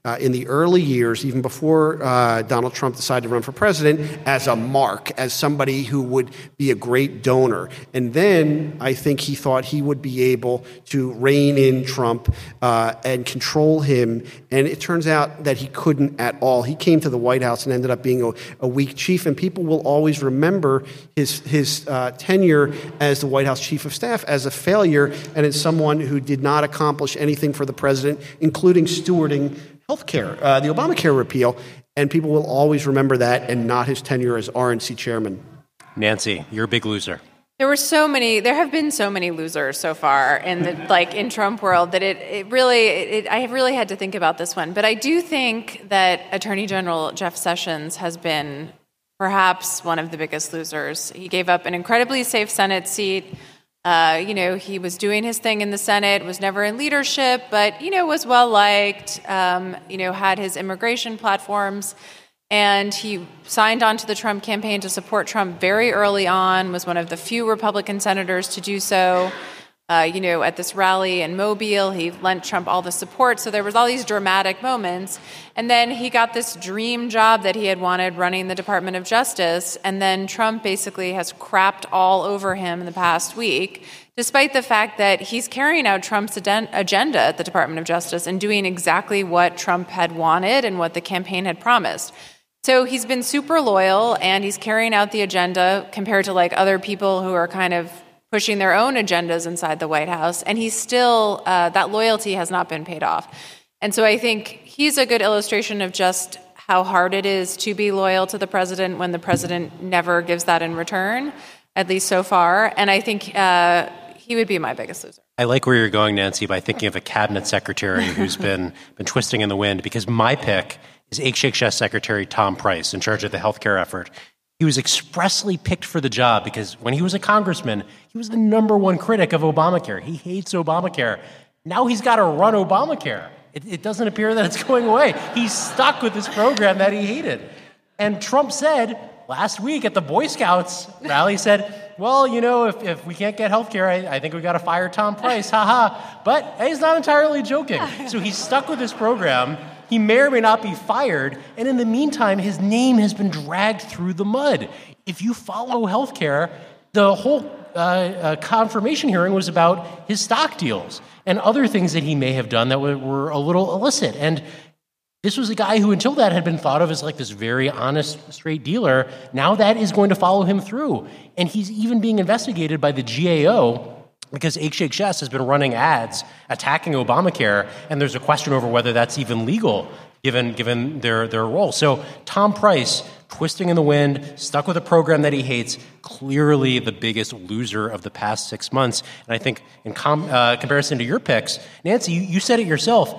uh, in the early years, even before uh, Donald Trump decided to run for president, as a mark, as somebody who would be a great donor. And then I think he thought he would be able to rein in Trump uh, and control him. And it turns out that he couldn't at all. He came to the White House and ended up being a, a weak chief. And people will always remember his, his uh, tenure as the White House chief of staff as a failure and as someone who did not accomplish anything for the president, including stewarding health care, uh, the Obamacare repeal. And people will always remember that and not his tenure as R N C chairman. Nancy, you're a big loser. There were so many, there have been so many losers so far in the, like, in Trump world that it, it really, it, I have really had to think about this one. But I do think that Attorney General Jeff Sessions has been perhaps one of the biggest losers. He gave up an incredibly safe Senate seat. Uh, you know, he was doing his thing in the Senate, was never in leadership, but, you know, was well-liked, um, you know, had his immigration platforms. And he signed on to the Trump campaign to support Trump very early on, was one of the few Republican senators to do so. Uh, you know, at this rally in Mobile, he lent Trump all the support. So there was all these dramatic moments. And then he got this dream job that he had wanted running the Department of Justice. And then Trump basically has crapped all over him in the past week, despite the fact that he's carrying out Trump's agenda at the Department of Justice and doing exactly what Trump had wanted and what the campaign had promised. So he's been super loyal, and he's carrying out the agenda compared to like other people who are kind of pushing their own agendas inside the White House. And he's still, uh, that loyalty has not been paid off. And so I think he's a good illustration of just how hard it is to be loyal to the president when the president never gives that in return, at least so far. And I think uh, he would be my biggest loser. I like where you're going, Nancy, by thinking of a cabinet secretary who's been been twisting in the wind, because my pick is H H S Secretary Tom Price, in charge of the healthcare effort. He was expressly picked for the job because when he was a congressman, he was the number one critic of Obamacare. He hates Obamacare. Now he's got to run Obamacare. It, it doesn't appear that it's going away. He's stuck with this program that he hated. And Trump said last week at the Boy Scouts rally, said, well, you know, if, if we can't get healthcare, I, I think we got to fire Tom Price. Ha ha. But hey, he's not entirely joking. So he's stuck with this program. He may or may not be fired, and in the meantime, his name has been dragged through the mud. If you follow healthcare, the whole uh, uh, confirmation hearing was about his stock deals and other things that he may have done that were, were a little illicit. And this was a guy who, until that, had been thought of as like this very honest, straight dealer. Now that is going to follow him through. And he's even being investigated by the G A O because H H S has been running ads attacking Obamacare, and there's a question over whether that's even legal given given their, their role. So Tom Price, twisting in the wind, stuck with a program that he hates, clearly the biggest loser of the past six months. And I think in com- uh, comparison to your picks, Nancy, you, you said it yourself,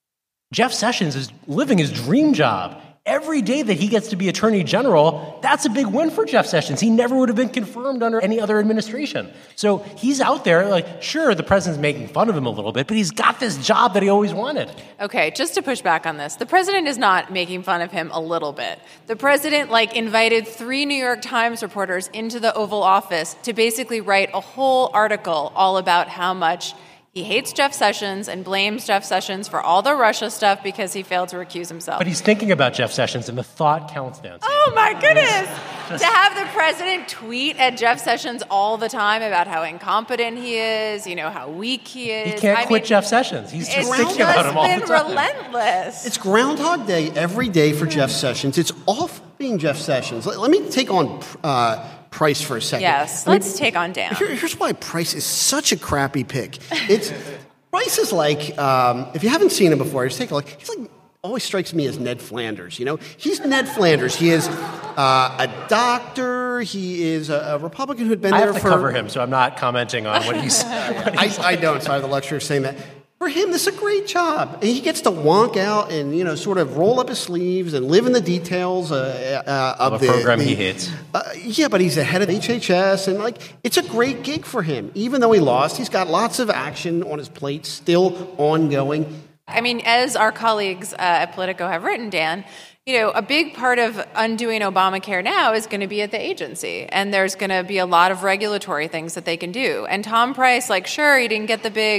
Jeff Sessions is living his dream job. Every day that he gets to be attorney general, that's a big win for Jeff Sessions. He never would have been confirmed under any other administration. So he's out there, like, sure, the president's making fun of him a little bit, but he's got this job that he always wanted. Okay, just to push back on this, the president is not making fun of him a little bit. The president, like, invited three New York Times reporters into the Oval Office to basically write a whole article all about how much he hates Jeff Sessions and blames Jeff Sessions for all the Russia stuff because he failed to recuse himself. But he's thinking about Jeff Sessions, and the thought counts, Nancy. Oh, my goodness. To have the president tweet at Jeff Sessions all the time about how incompetent he is, you know, how weak he is. He can't I quit mean, Jeff Sessions. He's just it's thinking about him all the been time. relentless. It's Groundhog Day every day for Jeff Sessions. It's off being Jeff Sessions. Let, let me take on uh, Price for a second. Yes, I mean, let's take on Dan. Here, here's why Price is such a crappy pick. It's Price is like, um, if you haven't seen him before, just take a look. He's like, always strikes me as Ned Flanders, you know? He's Ned Flanders. He is uh, a doctor. He is a, a Republican who had been I there have to for... cover him, so I'm not commenting on what he's... what he's I, I don't, so I have the luxury of saying that. For him, this is a great job. And he gets to wonk out and, you know, sort of roll up his sleeves and live in the details uh, uh, of, of a the program the, he hates. Uh, yeah, but he's the head of H H S, and, like, it's a great gig for him. Even though he lost, he's got lots of action on his plate, still ongoing. I mean, as our colleagues uh, at Politico have written, Dan, you know, a big part of undoing Obamacare now is going to be at the agency. And there's going to be a lot of regulatory things that they can do. And Tom Price, like, sure, he didn't get the big,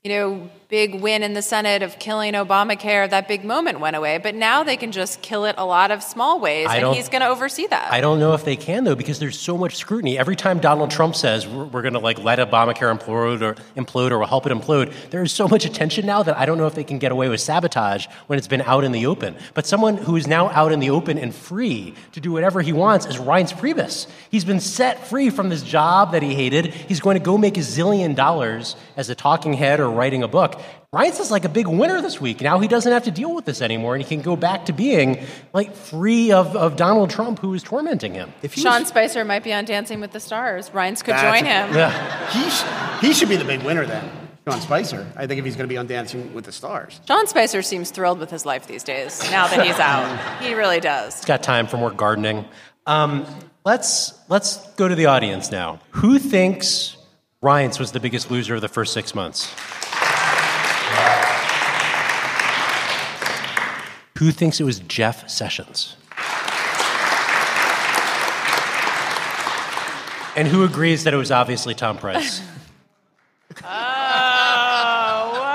you know, big win in the Senate of killing Obamacare, that big moment went away. But now they can just kill it a lot of small ways, I and he's going to oversee that. I don't know if they can, though, because there's so much scrutiny. Every time Donald Trump says we're, we're going to like let Obamacare implode or implode or we'll help it implode, there is so much attention now that I don't know if they can get away with sabotage when it's been out in the open. But someone who is now out in the open and free to do whatever he wants is Reince Priebus. He's been set free from this job that he hated. He's going to go make a zillion dollars as a talking head or writing a book. Reince is like a big winner this week. Now he doesn't have to deal with this anymore, and he can go back to being like free of, of Donald Trump, who is tormenting him. If Sean was, Spicer might be on Dancing with the Stars. Reince could join a, him. Yeah. He, sh- he should be the big winner then. Sean Spicer. I think if he's going to be on Dancing with the Stars. Sean Spicer seems thrilled with his life these days, now that he's out. He really does. He's got time for more gardening. Um, let's, let's go to the audience now. Who thinks Reince was the biggest loser of the first six months? Who thinks it was Jeff Sessions? And who agrees that it was obviously Tom Price? Oh, whoa.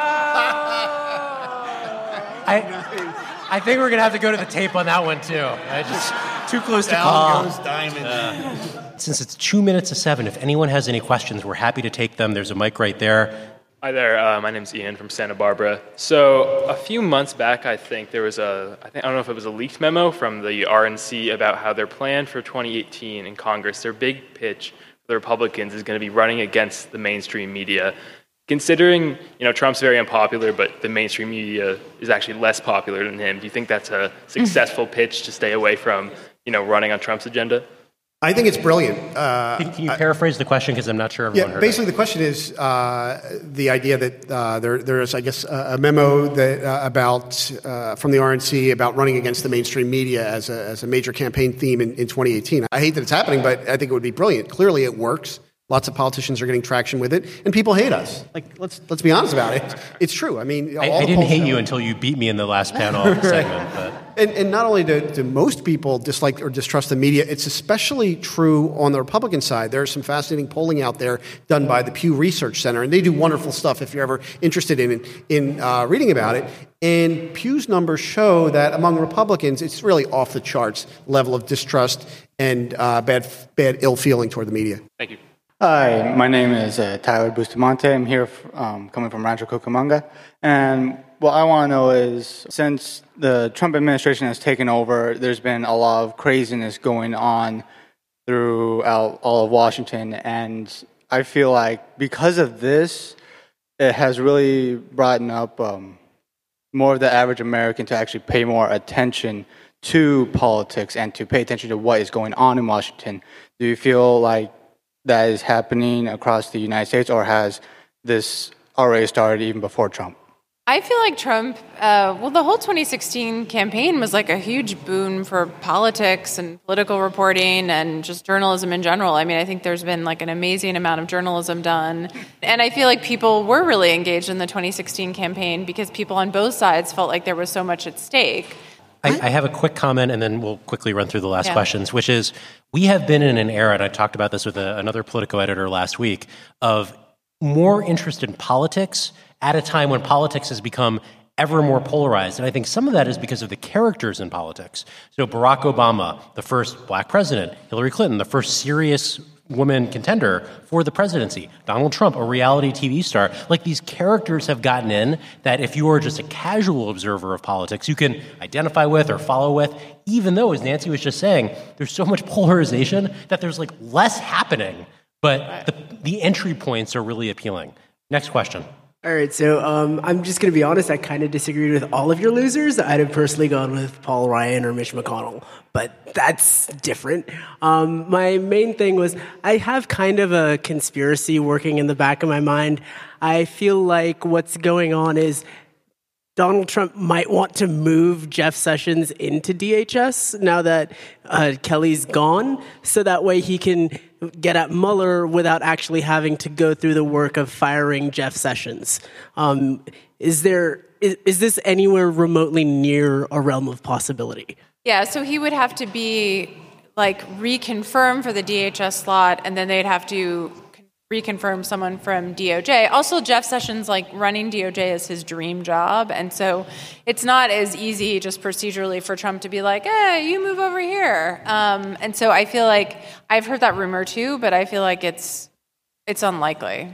I, I think we're going to have to go to the tape on that one, too. I just too close to call. Down goes Diamond. Uh, since it's two minutes to seven, if anyone has any questions, we're happy to take them. There's a mic right there. Hi there, uh, my name's Ian from Santa Barbara. So a few months back, I think there was a, I think I don't know if it was a leaked memo from the R N C about how their plan for twenty eighteen in Congress, their big pitch for the Republicans is going to be running against the mainstream media. Considering, you know, Trump's very unpopular, but the mainstream media is actually less popular than him, do you think that's a successful pitch to stay away from, you know, running on Trump's agenda? I think it's brilliant. Uh, can, can you paraphrase the question, because I'm not sure everyone yeah, heard basically it. the question is uh, the idea that uh, there, there is, I guess, a, a memo that uh, about uh, from the R N C about running against the mainstream media as a, as a major campaign theme in, in twenty eighteen. I hate that it's happening, but I think it would be brilliant. Clearly, it works. Lots of politicians are getting traction with it, and people hate us. Like, let's let's be honest about it. It's true. I mean, I, all I didn't hate show. you until you beat me in the last panel segment. But. And, and not only do, do most people dislike or distrust the media, it's especially true on the Republican side. There's some fascinating polling out there done by the Pew Research Center, and they do wonderful stuff if you're ever interested in in uh, reading about it. And Pew's numbers show that among Republicans, it's really off the charts level of distrust and uh, bad, bad ill feeling toward the media. Thank you. Hi, my name is uh, Tyler Bustamante. I'm here f- um, coming from Rancho Cucamonga. And what I want to know is, since the Trump administration has taken over, there's been a lot of craziness going on throughout all of Washington. And I feel like because of this, it has really brought up um, more of the average American to actually pay more attention to politics and to pay attention to what is going on in Washington. Do you feel like that is happening across the United States, or has this already started even before Trump? I feel like Trump, uh, well, the whole twenty sixteen campaign was like a huge boon for politics and political reporting and just journalism in general. I mean, I think there's been like an amazing amount of journalism done. And I feel like people were really engaged in the twenty sixteen campaign because people on both sides felt like there was so much at stake. I, I have a quick comment, and then we'll quickly run through the last yeah. questions, which is we have been in an era, and I talked about this with a, another Politico editor last week, of more interest in politics at a time when politics has become ever more polarized. And I think some of that is because of the characters in politics. So Barack Obama, the first black president, Hillary Clinton, the first serious woman contender for the presidency, Donald Trump, a reality T V star. Like, these characters have gotten in that if you are just a casual observer of politics, you can identify with or follow with, even though, as Nancy was just saying, there's so much polarization that there's like less happening, but the, the entry points are really appealing. Next question. All right, so um, I'm just going to be honest. I kind of disagreed with all of your losers. I'd have personally gone with Paul Ryan or Mitch McConnell, but that's different. Um, my main thing was I have kind of a conspiracy working in the back of my mind. I feel like what's going on is Donald Trump might want to move Jeff Sessions into D H S now that uh, Kelly's gone, so that way he can get at Mueller without actually having to go through the work of firing Jeff Sessions. Um, is there is, is this anywhere remotely near a realm of possibility? Yeah, so he would have to be like reconfirmed for the D H S slot, and then they'd have to reconfirm someone from D O J. Also, Jeff Sessions, like, running D O J is his dream job. And so it's not as easy just procedurally for Trump to be like, hey, you move over here. Um, and so I feel like I've heard that rumor too, but I feel like it's it's unlikely.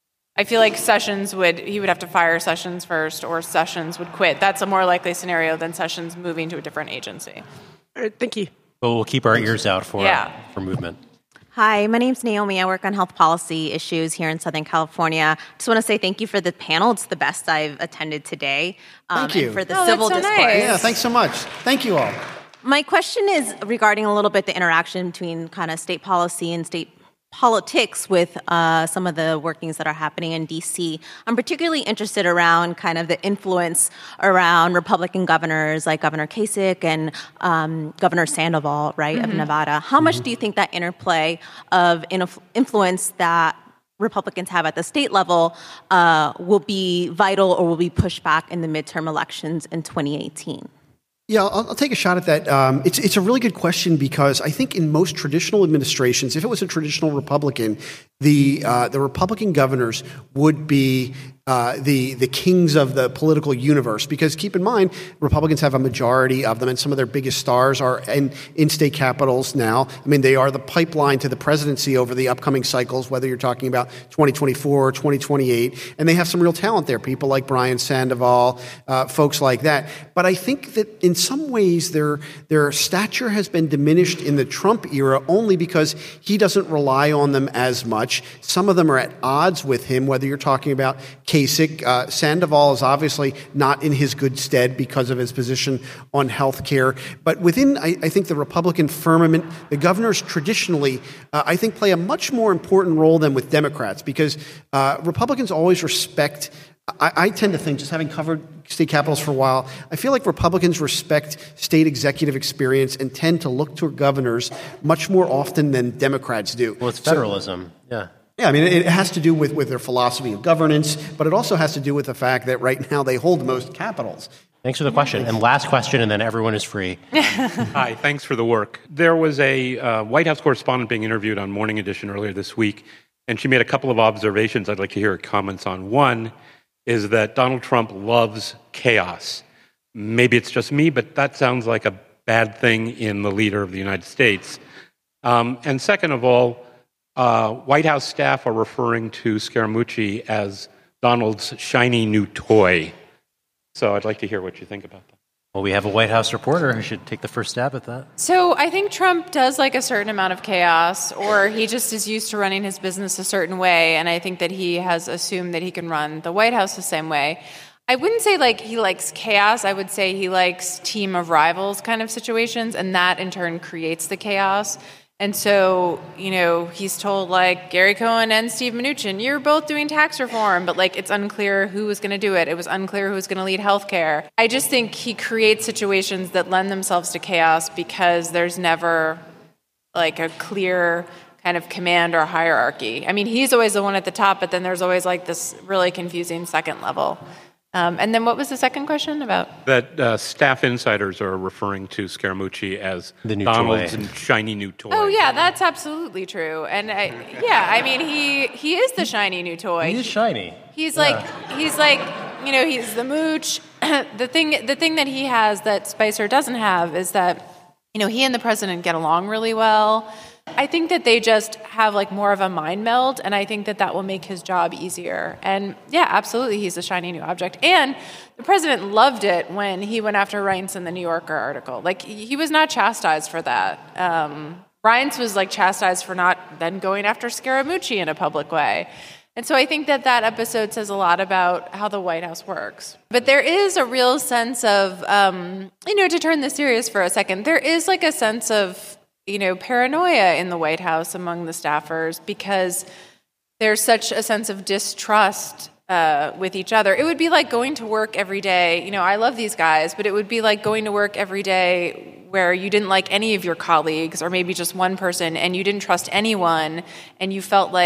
I feel like Sessions would, he would have to fire Sessions first, or Sessions would quit. That's a more likely scenario than Sessions moving to a different agency. All right, thank you. But we'll keep our ears out for, Yeah. for movement. Hi, my name's Naomi. I work on health policy issues here in Southern California. Just want to say thank you for the panel. It's the best I've attended today. Um, Thank you. And for the Oh, that's civil so discourse. nice. Yeah, thanks so much. Thank you all. My question is regarding a little bit the interaction between kind of state policy and state politics with uh, some of the workings that are happening in D C. I'm particularly interested around kind of the influence around Republican governors like Governor Kasich and um, Governor Sandoval, right, mm-hmm. of Nevada. How mm-hmm. much do you think that interplay of inf- influence that Republicans have at the state level uh, will be vital or will be pushed back in the midterm elections in twenty eighteen? Yeah, I'll, I'll take a shot at that. Um, it's it's a really good question because I think in most traditional administrations, if it was a traditional Republican, the uh, the Republican governors would be uh, the the kings of the political universe. Because keep in mind, Republicans have a majority of them, and some of their biggest stars are in, in state capitals now. I mean, they are the pipeline to the presidency over the upcoming cycles, whether you're talking about twenty twenty-four or twenty twenty-eight. And they have some real talent there, people like Brian Sandoval, uh, folks like that. But I think that in some ways their their stature has been diminished in the Trump era only because he doesn't rely on them as much. Some of them are at odds with him, whether you're talking about Kasich. Uh, Sandoval is obviously not in his good stead because of his position on health care. But within, I, I think, the Republican firmament, the governors traditionally, uh, I think, play a much more important role than with Democrats because uh, Republicans always respect I, I tend to think, just having covered state capitals for a while, I feel like Republicans respect state executive experience and tend to look to governors much more often than Democrats do. Well, it's federalism. So, yeah. Yeah, I mean, it has to do with, with their philosophy of governance, but it also has to do with the fact that right now they hold the most capitals. Thanks for the question. And last question, and then everyone is free. Hi, thanks for the work. There was a uh, White House correspondent being interviewed on Morning Edition earlier this week, and she made a couple of observations I'd like to hear her comments on. One is that Donald Trump loves chaos. Maybe it's just me, but that sounds like a bad thing in the leader of the United States. Um, and second of all, uh, White House staff are referring to Scaramucci as Donald's shiny new toy. So I'd like to hear what you think about that. Well, we have a White House reporter who should take the first stab at that. So I think Trump does like a certain amount of chaos, or he just is used to running his business a certain way, and I think that he has assumed that he can run the White House the same way. I wouldn't say like he likes chaos. I would say he likes team of rivals kind of situations, and that in turn creates the chaos. And so, you know, he's told, like, Gary Cohn and Steve Mnuchin, you're both doing tax reform, but, like, it's unclear who was going to do it. It was unclear who was going to lead healthcare. I just think he creates situations that lend themselves to chaos because there's never, like, a clear kind of command or hierarchy. I mean, he's always the one at the top, but then there's always, like, this really confusing second level. Um, and then what was the second question about? That uh, staff insiders are referring to Scaramucci as the new Donald's toy. shiny new toy. Oh, yeah, that's absolutely true. And, I, yeah, I mean, he, he is the shiny new toy. He is shiny. He's yeah. like, he's like, you know, he's the mooch. the thing, the thing that he has that Spicer doesn't have is that, you know, he and the president get along really well. I think that they just have like more of a mind meld, and I think that that will make his job easier. And yeah, absolutely, he's a shiny new object. And the president loved it when he went after Reince in the New Yorker article. Like, he was not chastised for that. Um, Reince was like chastised for not then going after Scaramucci in a public way. And so I think that that episode says a lot about how the White House works. But there is a real sense of, um, you know, to turn this serious for a second, there is like a sense of, you know, paranoia in the White House among the staffers because there's such a sense of distrust uh, with each other. It would be like going to work every day. You know, I love these guys, but it would be like going to work every day where you didn't like any of your colleagues or maybe just one person and you didn't trust anyone and you felt like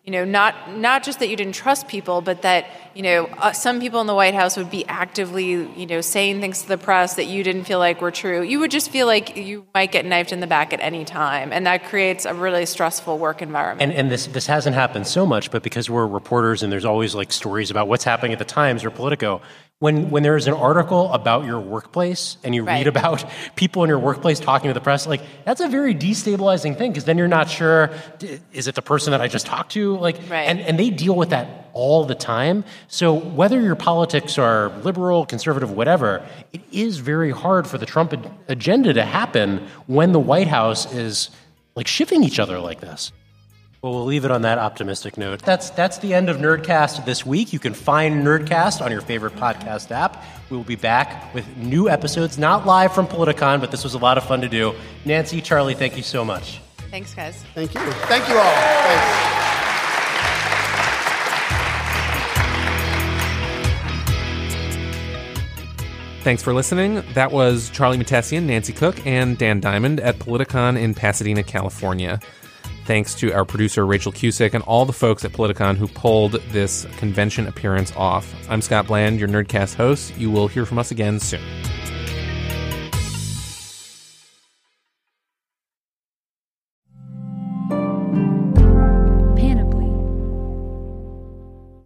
you know, not not just that you didn't trust people, but that, you know, uh, some people in the White House would be actively, you know, saying things to the press that you didn't feel like were true. You would just feel like you might get knifed in the back at any time, and that creates a really stressful work environment. And, and this this hasn't happened so much, but because we're reporters and there's always like stories about what's happening at the Times or Politico, when when there is an article about your workplace and you Right. read about people in your workplace talking to the press, like that's a very destabilizing thing because then you're not sure, d- is it the person that I just talked to? Like, Right. and, and they deal with that all the time. So whether your politics are liberal, conservative, whatever, it is very hard for the Trump ag- agenda to happen when the White House is like shifting each other like this. Well, we'll leave it on that optimistic note. That's that's the end of Nerdcast this week. You can find Nerdcast on your favorite podcast app. We will be back with new episodes, not live from Politicon, but this was a lot of fun to do. Nancy, Charlie, thank you so much. Thanks, guys. Thank you. Thank you all. Thanks. Thanks for listening. That was Charlie Mutessian, Nancy Cook, and Dan Diamond at Politicon in Pasadena, California. Thanks to our producer, Rachel Cusick, and all the folks at Politicon who pulled this convention appearance off. I'm Scott Bland, your Nerdcast host. You will hear from us again soon.